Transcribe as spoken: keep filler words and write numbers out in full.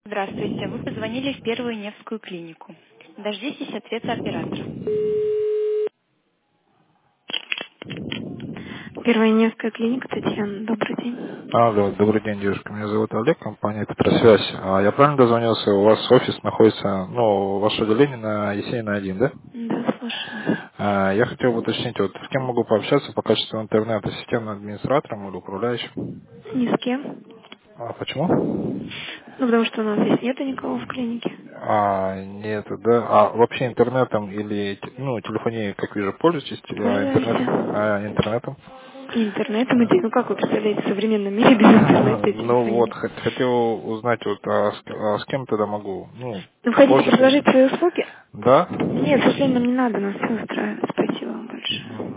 Здравствуйте. Вы позвонили в Первую Невскую клинику. Дождитесь ответа оператора. Первая Невская клиника, Татьяна, добрый день. Алло, добрый день, девушка. Меня зовут Олег, компания Петросвязь. А я правильно дозвонился? У вас офис находится, ну, ваше отделение на Есенина один, да? Да, слушаю. А, я хотел бы уточнить, вот с кем могу пообщаться по качеству интернета, системным администратором или управляющим? Ни с кем. А почему? Ну, потому что у нас здесь нету никого в клинике. А, нет, да. А вообще интернетом или, те- ну, телефонией, как вижу, пользуетесь, а интернет, а Пользуемся. интернетом? Интернетом идти. Ну, как вы представляете, в современном мире без интернета и Ну вот, телефонии? хот- хотел узнать, вот, а с, а с кем тогда могу, ну, Вы хотите позже. предложить свои услуги? Да? Нет, к сожалению, нам не надо, нас все устраивает. Спасибо вам большое.